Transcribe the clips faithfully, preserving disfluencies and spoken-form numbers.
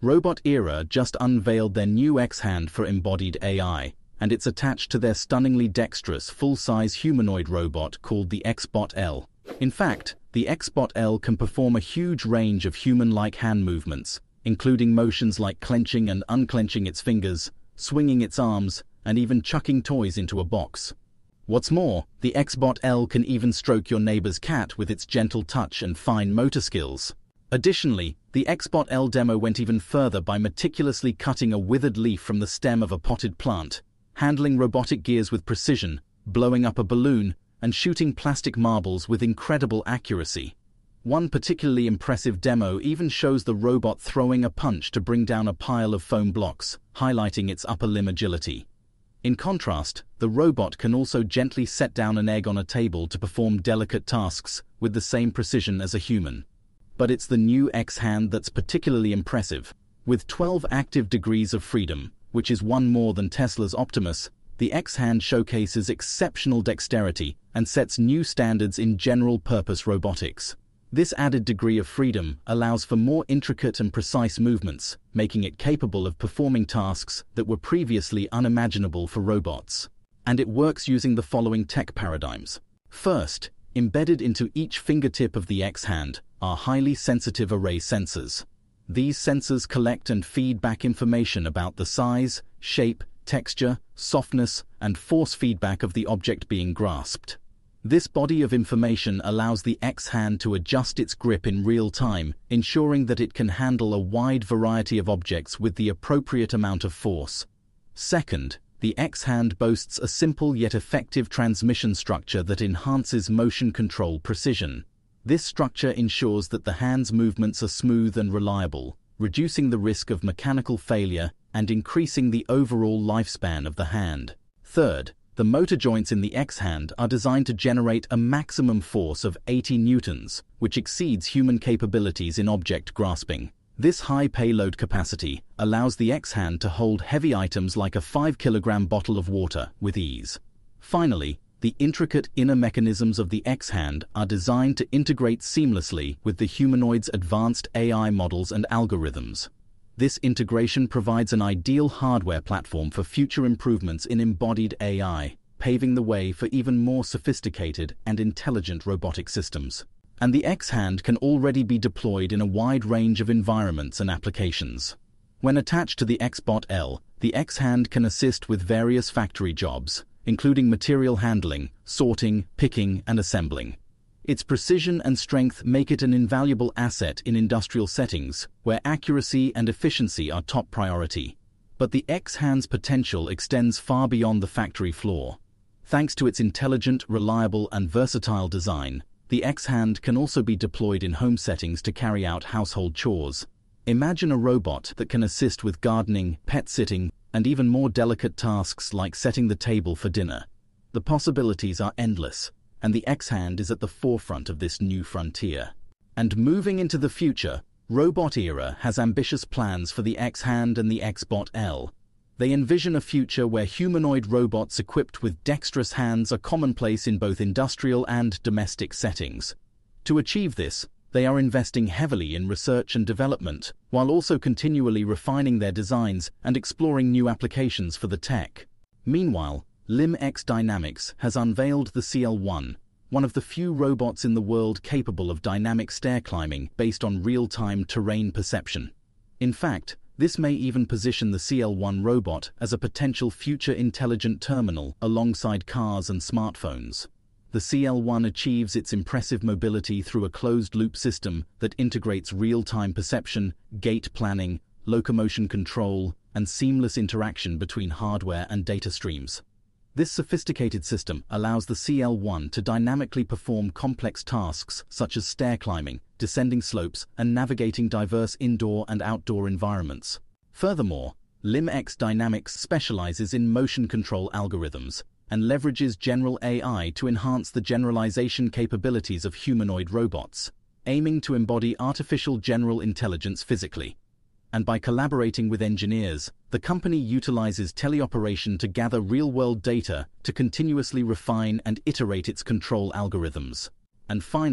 Robot Era just unveiled their new X-Hand for embodied A I, and it's attached to their stunningly dexterous full-size humanoid robot called the X-Bot L. In fact, the X-Bot L can perform a huge range of human-like hand movements, including motions like clenching and unclenching its fingers, swinging its arms, and even chucking toys into a box. What's more, the X-Bot L can even stroke your neighbor's cat with its gentle touch and fine motor skills. Additionally, the X-Bot L demo went even further by meticulously cutting a withered leaf from the stem of a potted plant, handling robotic gears with precision, blowing up a balloon, and shooting plastic marbles with incredible accuracy. One particularly impressive demo even shows the robot throwing a punch to bring down a pile of foam blocks, highlighting its upper limb agility. In contrast, the robot can also gently set down an egg on a table to perform delicate tasks with the same precision as a human. But it's the new X-Hand that's particularly impressive. With twelve active degrees of freedom, which is one more than Tesla's Optimus, the X-Hand showcases exceptional dexterity and sets new standards in general-purpose robotics. This added degree of freedom allows for more intricate and precise movements, making it capable of performing tasks that were previously unimaginable for robots. And it works using the following tech paradigms. First, embedded into each fingertip of the X-Hand are highly sensitive array sensors. These sensors collect and feed back information about the size, shape, texture, softness, and force feedback of the object being grasped. This body of information allows the X-Hand to adjust its grip in real time, ensuring that it can handle a wide variety of objects with the appropriate amount of force. Second, the X-Hand boasts a simple yet effective transmission structure that enhances motion control precision. This structure ensures that the hand's movements are smooth and reliable, reducing the risk of mechanical failure and increasing the overall lifespan of the hand. Third, the motor joints in the X-Hand are designed to generate a maximum force of eighty newtons, which exceeds human capabilities in object grasping. This high payload capacity allows the X-Hand to hold heavy items like a five kilogram bottle of water with ease. Finally, the intricate inner mechanisms of the X-Hand are designed to integrate seamlessly with the humanoid's advanced A I models and algorithms. This integration provides an ideal hardware platform for future improvements in embodied A I, paving the way for even more sophisticated and intelligent robotic systems. And the X-Hand can already be deployed in a wide range of environments and applications. When attached to the X-Bot L, the X-Hand can assist with various factory jobs, including material handling, sorting, picking, and assembling. Its precision and strength make it an invaluable asset in industrial settings, where accuracy and efficiency are top priority. But the X-Hand's potential extends far beyond the factory floor. Thanks to its intelligent, reliable, and versatile design, the X-Hand can also be deployed in home settings to carry out household chores. Imagine a robot that can assist with gardening, pet sitting, and even more delicate tasks like setting the table for dinner. The possibilities are endless, and the X-Hand is at the forefront of this new frontier. And moving into the future, Robot Era has ambitious plans for the X-Hand and the X-Bot L. They envision a future where humanoid robots equipped with dexterous hands are commonplace in both industrial and domestic settings. To achieve this, they are investing heavily in research and development, while also continually refining their designs and exploring new applications for the tech. Meanwhile, LimX Dynamics has unveiled the C L one, one of the few robots in the world capable of dynamic stair climbing based on real-time terrain perception. In fact, this may even position the C L one robot as a potential future intelligent terminal alongside cars and smartphones. The C L one achieves its impressive mobility through a closed-loop system that integrates real-time perception, gait planning, locomotion control, and seamless interaction between hardware and data streams. This sophisticated system allows the C L one to dynamically perform complex tasks such as stair climbing, descending slopes, and navigating diverse indoor and outdoor environments. Furthermore, LimX Dynamics specializes in motion control algorithms and leverages general A I to enhance the generalization capabilities of humanoid robots, aiming to embody artificial general intelligence physically. And by collaborating with engineers, the company utilizes teleoperation to gather real-world data to continuously refine and iterate its control algorithms. And finally,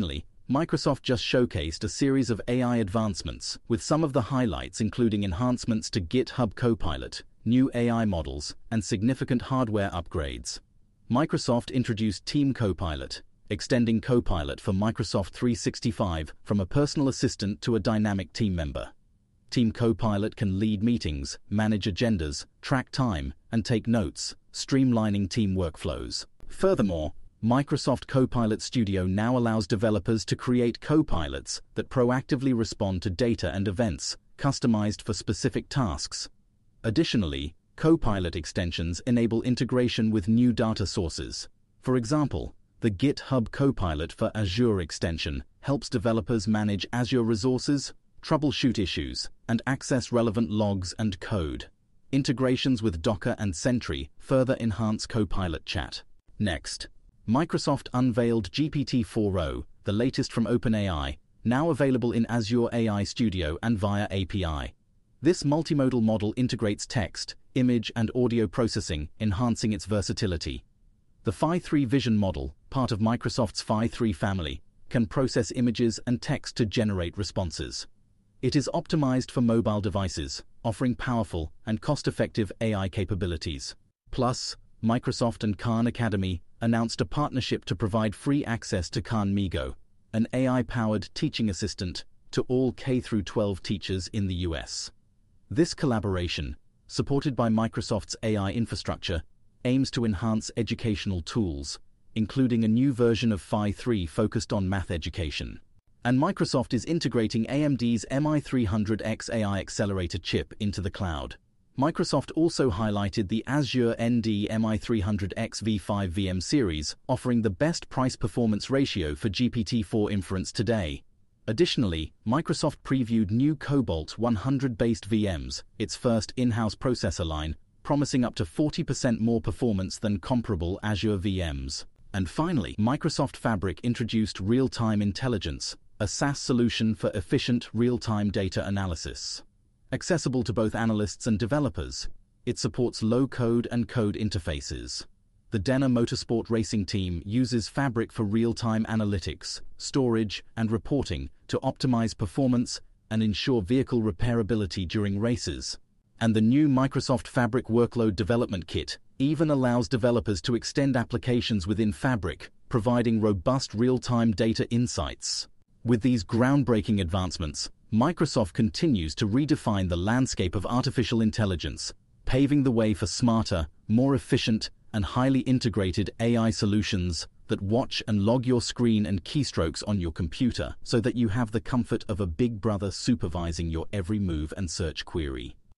Microsoft just showcased a series of A I advancements, with some of the highlights including enhancements to GitHub Copilot, new A I models, and significant hardware upgrades. Microsoft introduced Team Copilot, extending Copilot for Microsoft three sixty-five from a personal assistant to a dynamic team member. Team Copilot can lead meetings, manage agendas, track time, and take notes, streamlining team workflows. Furthermore, Microsoft Copilot Studio now allows developers to create copilots that proactively respond to data and events, customized for specific tasks. Additionally, Copilot extensions enable integration with new data sources. For example, the GitHub Copilot for Azure extension helps developers manage Azure resources, troubleshoot issues, and access relevant logs and code. Integrations with Docker and Sentry further enhance Copilot chat. Next, Microsoft unveiled G P T four o, the latest from OpenAI, now available in Azure A I Studio and via A P I. This multimodal model integrates text, image, and audio processing, enhancing its versatility. The Phi three Vision model, part of Microsoft's Phi three family, can process images and text to generate responses. It is optimized for mobile devices, offering powerful and cost-effective A I capabilities. Plus, Microsoft and Khan Academy announced a partnership to provide free access to Khan Migo, an A I-powered teaching assistant, to all K through twelve teachers in the U S. This collaboration, supported by Microsoft's A I infrastructure, aims to enhance educational tools, including a new version of Phi three focused on math education. And Microsoft is integrating A M D's M I three hundred X A I accelerator chip into the cloud. Microsoft also highlighted the Azure N D M I three hundred X v five V M series, offering the best price-performance ratio for G P T four inference today. Additionally, Microsoft previewed new Cobalt one hundred-based V Ms, its first in-house processor line, promising up to forty percent more performance than comparable Azure V Ms. And finally, Microsoft Fabric introduced Real-Time Intelligence, a SaaS solution for efficient real-time data analysis. Accessible to both analysts and developers, it supports low-code and code interfaces. The Denner Motorsport racing team uses Fabric for real-time analytics, storage, and reporting to optimize performance and ensure vehicle repairability during races. And the new Microsoft Fabric Workload Development Kit even allows developers to extend applications within Fabric, providing robust real-time data insights. With these groundbreaking advancements, Microsoft continues to redefine the landscape of artificial intelligence, paving the way for smarter, more efficient, and highly integrated A I solutions that watch and log your screen and keystrokes on your computer so that you have the comfort of a big brother supervising your every move and search query.